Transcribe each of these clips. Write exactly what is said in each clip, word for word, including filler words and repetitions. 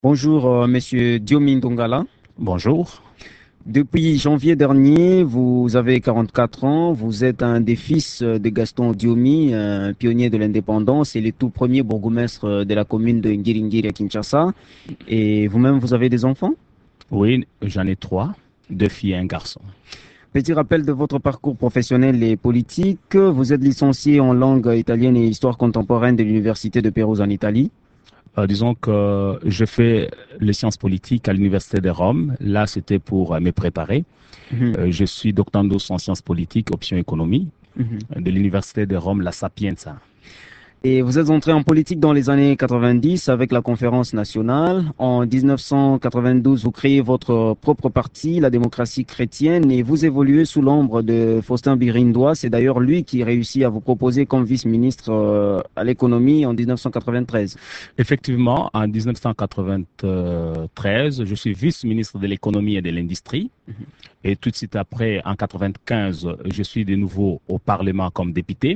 Bonjour, euh, Monsieur Diomi Ndongala. Bonjour. Depuis janvier dernier, vous avez quarante-quatre ans. Vous êtes un des fils euh, de Gaston Diomi, un pionnier de l'indépendance et le tout premier bourgmestre euh, de la commune de Ngiringiri à Kinshasa. Et vous-même, vous avez des enfants? Oui, j'en ai trois, deux filles et un garçon. Petit rappel de votre parcours professionnel et politique. Vous êtes licencié en langue italienne et histoire contemporaine de l'Université de Pérouse en Italie. Euh, disons que je fais les sciences politiques à l'Université de Rome. Là, c'était pour euh, me préparer. Mhm, Euh, je suis doctorando en sciences politiques, option économie, mhm. de l'Université de Rome, La Sapienza. Et vous êtes entré en politique dans les années quatre-vingt-dix avec la Conférence nationale. En mille neuf cent quatre-vingt-douze, vous créez votre propre parti, la démocratie chrétienne, et vous évoluez sous l'ombre de Faustin Birindois. C'est d'ailleurs lui qui réussit à vous proposer comme vice-ministre euh, à l'économie en mille neuf cent quatre-vingt-treize. Effectivement, en mille neuf cent quatre-vingt-treize, je suis vice-ministre de l'économie et de l'industrie. Mhm. Et tout de suite après, en mille neuf cent quatre-vingt-quinze, je suis de nouveau au Parlement comme député.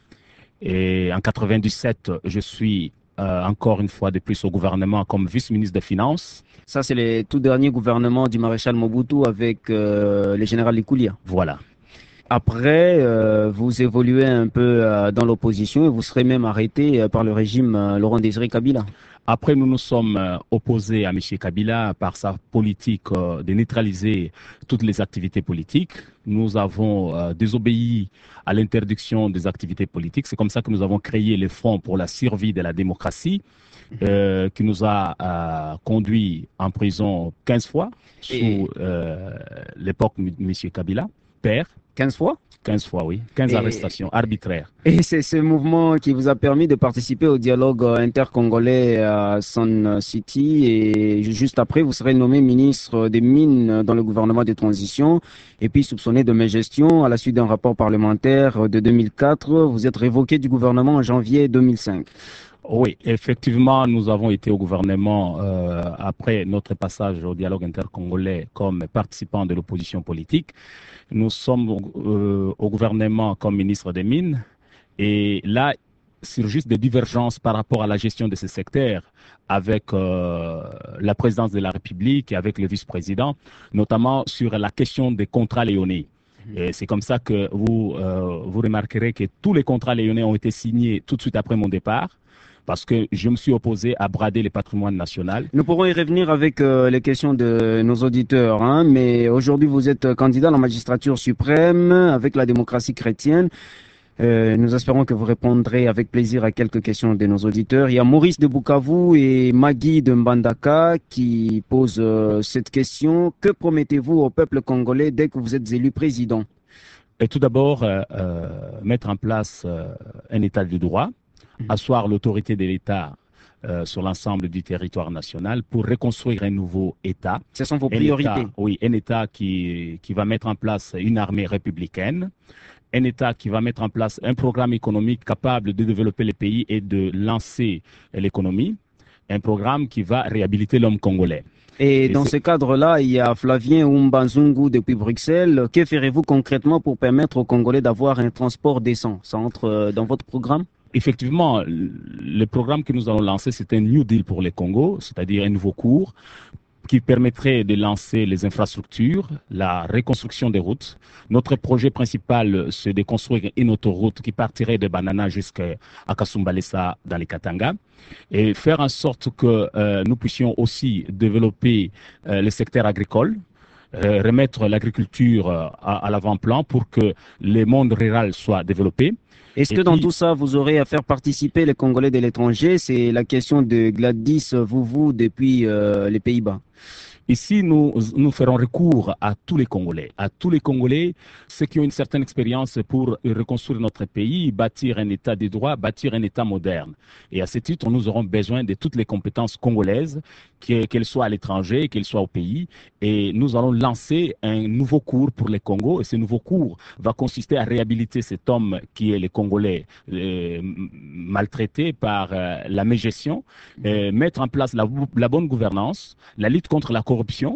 Et en quatre-vingt-dix-sept, je suis euh, encore une fois de plus au gouvernement comme vice-ministre des Finances. Ça, c'est les tout derniers gouvernements du maréchal Mobutu avec euh, le général Likoulia. Voilà. Après, euh, vous évoluez un peu euh, dans l'opposition et vous serez même arrêté euh, par le régime euh, Laurent Désiré Kabila. Après, nous nous sommes euh, opposés à M. Kabila par sa politique euh, de neutraliser toutes les activités politiques. Nous avons euh, désobéi à l'interdiction des activités politiques. C'est comme ça que nous avons créé le Fonds pour la survie de la démocratie, euh, qui nous a euh, conduits en prison quinze fois Et sous euh, l'époque de M. Kabila, père. quinze fois? quinze fois, oui. quinze Et, arrestations arbitraires. et c'est ce mouvement qui vous a permis de participer au dialogue euh, intercongolais à Sun City. Et juste après, vous serez nommé ministre des Mines dans le gouvernement de transition et puis soupçonné de mégestion à la suite d'un rapport parlementaire de deux mille quatre. Vous êtes révoqué du gouvernement en janvier deux mille cinq. Oui, effectivement, nous avons été au gouvernement euh, après notre passage au dialogue intercongolais comme participants de l'opposition politique. Nous sommes euh, au gouvernement comme ministre des Mines et là surgissent des divergences par rapport à la gestion de ce secteur avec euh, la présidence de la République et avec le vice-président, notamment sur la question des contrats léonais. Et c'est comme ça que vous, euh, vous remarquerez que tous les contrats léonais ont été signés tout de suite après mon départ parce que je me suis opposé à brader le patrimoine national. Nous pourrons y revenir avec euh, les questions de nos auditeurs, hein, mais aujourd'hui vous êtes candidat à la magistrature suprême avec la démocratie chrétienne. Euh, nous espérons que vous répondrez avec plaisir à quelques questions de nos auditeurs. Il y a Maurice de Bukavu et Magui de Mbandaka qui posent euh, cette question. Que promettez-vous au peuple congolais dès que vous êtes élu président? Et tout d'abord, euh, euh, mettre en place euh, un état de droit, asseoir l'autorité de l'État euh, sur l'ensemble du territoire national pour reconstruire un nouveau État. Ce sont vos Un État, priorités. oui, un État qui, qui va mettre en place une armée républicaine, un État qui va mettre en place un programme économique capable de développer le pays et de lancer l'économie, un programme qui va réhabiliter l'homme congolais. Et Et dans c'est ce cadre-là, il y a Flavien Oumbanzungu depuis Bruxelles. Que ferez-vous concrètement pour permettre aux Congolais d'avoir un transport décent? Ça entre euh, dans votre programme? effectivement, le programme que nous allons lancer, c'est un New Deal pour les Congo, c'est-à-dire un nouveau cours qui permettrait de lancer les infrastructures, la reconstruction des routes. Notre projet principal, c'est de construire une autoroute qui partirait de Banana jusqu'à Kasumbalesa dans les Katanga et faire en sorte que euh, nous puissions aussi développer euh, le secteur agricole, euh, remettre l'agriculture euh, à, à l'avant-plan pour que le monde rural soit développé. Est-ce Et que dans puis, tout ça, vous aurez à faire participer les Congolais de l'étranger? C'est la question de Gladys Vouvou depuis euh, les Pays-Bas. ici, nous, nous ferons recours à tous les Congolais, à tous les Congolais, ceux qui ont une certaine expérience pour reconstruire notre pays, bâtir un État de droit, bâtir un État moderne. Et à ce titre, nous aurons besoin de toutes les compétences congolaises, qu'elles soient à l'étranger, qu'elles soient au pays. Et nous allons lancer un nouveau cours pour les Congos. Et ce nouveau cours va consister à réhabiliter cet homme qui est le Congolais euh, maltraité par euh, la mégestion, euh, mettre en place la, la bonne gouvernance, la lutte contre la corruption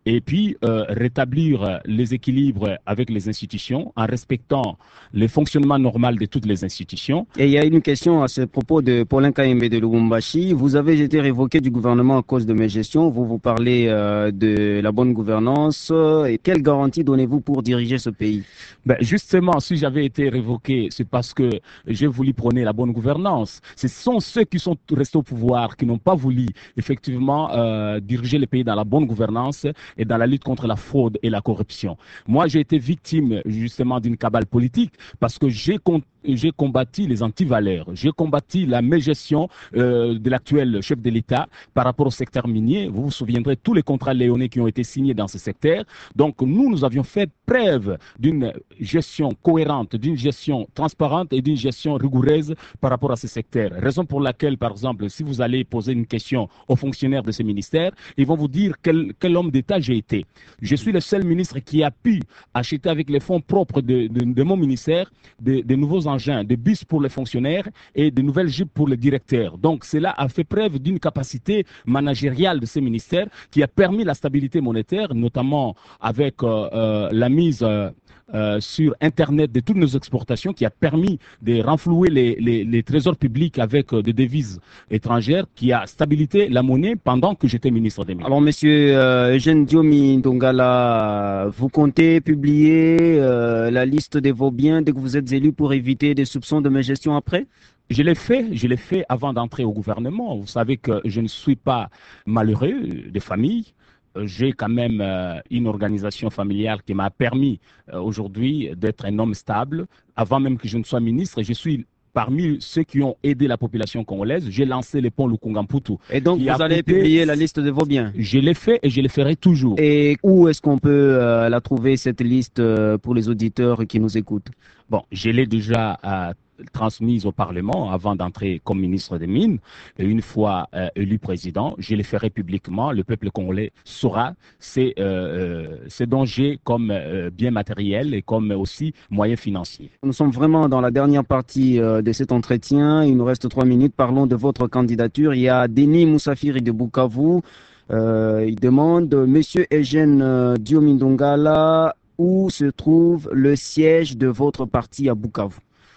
et puis euh, rétablir les équilibres avec les institutions en respectant le fonctionnement normal de toutes les institutions. Et il y a une question à ce propos de Paulin Kahimbe de Lubumbashi. Vous avez été révoqué du gouvernement à cause de mes gestions. Vous vous parlez euh, de la bonne gouvernance. Et quelle garantie donnez-vous pour diriger ce pays? Ben justement, si j'avais été révoqué, c'est parce que j'ai voulu prôner la bonne gouvernance. Ce sont ceux qui sont restés au pouvoir, qui n'ont pas voulu effectivement euh, diriger le pays dans la bonne gouvernance et dans la lutte contre la fraude et la corruption. Moi, j'ai été victime justement d'une cabale politique parce que j'ai j'ai combattu les antivaleurs, j'ai combattu la mégestion euh, de l'actuel chef de l'État par rapport au secteur minier. Vous vous souviendrez tous les contrats léonais qui ont été signés dans ce secteur. Donc nous, nous avions fait preuve d'une gestion cohérente, d'une gestion transparente et d'une gestion rigoureuse par rapport à ce secteur. Raison pour laquelle, par exemple, si vous allez poser une question aux fonctionnaires de ce ministère, ils vont vous dire quel, quel homme d'État j'ai été. Je suis le seul ministre qui a pu acheter avec les fonds propres de, de, de mon ministère de, de nouveaux engins, de bus pour les fonctionnaires et de nouvelles jeeps pour les directeurs. Donc cela a fait preuve d'une capacité managériale de ces ministères qui a permis la stabilité monétaire, notamment avec euh, euh, la mise euh, euh, sur Internet de toutes nos exportations, qui a permis de renflouer les, les, les trésors publics avec euh, des devises étrangères, qui a stabilisé la monnaie pendant que j'étais ministre des Mines. Alors, monsieur euh, Eugène Diomi Ndongala, vous comptez publier euh, la liste de vos biens dès que vous êtes élu pour éviter des soupçons de mégestion après? Je l'ai fait, je l'ai fait avant d'entrer au gouvernement. Vous savez que je ne suis pas malheureux de famille. J'ai quand même euh, une organisation familiale qui m'a permis euh, aujourd'hui d'être un homme stable. Avant même que je ne sois ministre, je suis parmi ceux qui ont aidé la population congolaise. J'ai lancé le pont Lukungamputu. Et donc, vous allez coûté... publier la liste de vos biens? Je l'ai fait et je le ferai toujours. Et où est-ce qu'on peut euh, la trouver, cette liste, euh, pour les auditeurs qui nous écoutent? Bon, je l'ai déjà euh, transmise au Parlement avant d'entrer comme ministre des Mines. Et une fois euh, élu président, je le ferai publiquement. Le peuple congolais saura ce euh, euh, dont j'ai comme euh, bien matériel et comme aussi moyen financier. Nous sommes vraiment dans la dernière partie euh, de cet entretien. Il nous reste trois minutes. Parlons de votre candidature. Il y a Denis Moussafiri de Bukavu. Euh, il demande, Monsieur Eugène euh, Diomi Ndongala, où se trouve le siège de votre parti à Bukavu?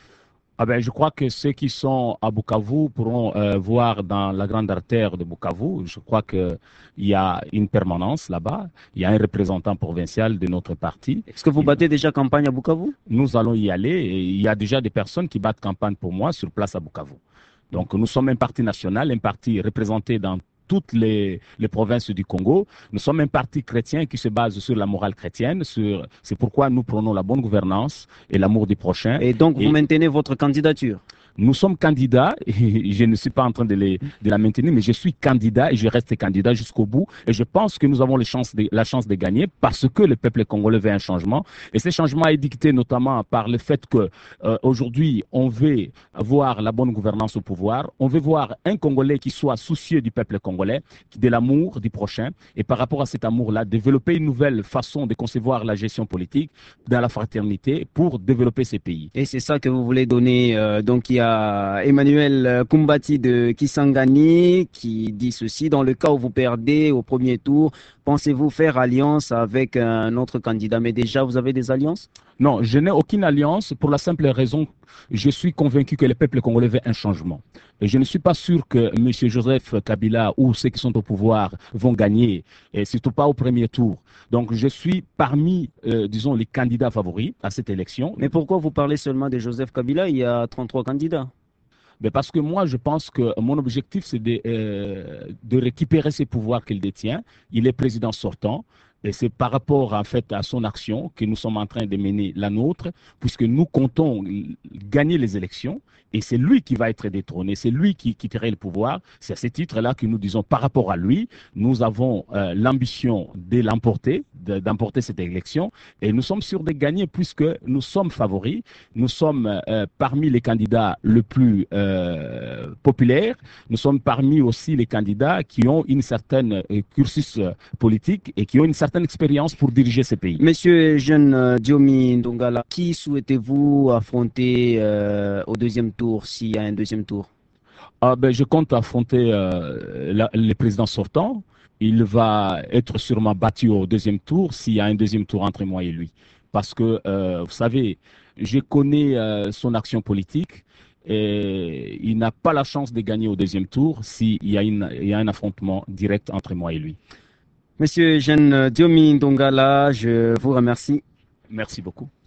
Ah ben, je crois que ceux qui sont à Bukavu pourront euh, voir dans la grande artère de Bukavu. Je crois qu'il y a une permanence là-bas. Il y a un représentant provincial de notre parti. Est-ce que vous battez déjà campagne à Bukavu? Nous allons y aller. Et il y a déjà des personnes qui battent campagne pour moi sur place à Bukavu. Donc nous sommes un parti national, un parti représenté dans toutes les, les provinces du Congo. Nous sommes un parti chrétien qui se base sur la morale chrétienne. C'est pourquoi nous prenons la bonne gouvernance et l'amour du prochain. Et donc, vous et maintenez votre candidature? Nous sommes candidats, et je ne suis pas en train de, les, de la maintenir, mais je suis candidat et je reste candidat jusqu'au bout. Et je pense que nous avons les chances de, la chance de gagner parce que le peuple congolais veut un changement. Et ce changement est dicté notamment par le fait que euh, aujourd'hui, on veut voir la bonne gouvernance au pouvoir. On veut voir un Congolais qui soit soucieux du peuple congolais, de l'amour du prochain. Et par rapport à cet amour-là, développer une nouvelle façon de concevoir la gestion politique dans la fraternité pour développer ces pays. Et c'est ça que vous voulez donner. Euh, donc, il y a Emmanuel Kumbati de Kisangani qui dit ceci: dans le cas où vous perdez au premier tour, pensez-vous faire alliance avec un autre candidat? Mais déjà, vous avez des alliances? Non, je n'ai aucune alliance pour la simple raison, je suis convaincu que le peuple congolais veut un changement. Et je ne suis pas sûr que M. Joseph Kabila ou ceux qui sont au pouvoir vont gagner, et surtout pas au premier tour. Donc je suis parmi, euh, disons, les candidats favoris à cette élection. Mais pourquoi vous parlez seulement de Joseph Kabila? Il y a trente-trois candidats. Mais parce que moi, je pense que mon objectif, c'est de, euh, de récupérer ces pouvoirs qu'il détient. Il est président sortant. Et c'est par rapport en fait à son action que nous sommes en train de mener la nôtre, puisque nous comptons gagner les élections et c'est lui qui va être détrôné, c'est lui qui quitterait le pouvoir. C'est à ce titre-là que nous disons par rapport à lui, nous avons euh, l'ambition de l'emporter, d'emporter cette élection et nous sommes sûrs de gagner puisque nous sommes favoris, nous sommes euh, parmi les candidats les plus euh, populaires, nous sommes parmi aussi les candidats qui ont une certaine euh, cursus euh, politique et qui ont une certaine expérience pour diriger ces pays. Monsieur Eugène euh, Diomi Ndongala, qui souhaitez-vous affronter euh, au deuxième tour, s'il y a un deuxième tour? Ah, ben, je compte affronter euh, la, les présidents sortants. Il va être sûrement battu au deuxième tour s'il y a un deuxième tour entre moi et lui. Parce que, euh, vous savez, je connais euh, son action politique et il n'a pas la chance de gagner au deuxième tour s'il y a, une, il y a un affrontement direct entre moi et lui. Monsieur Jeanne Diomi Ndongala, je vous remercie. Merci beaucoup.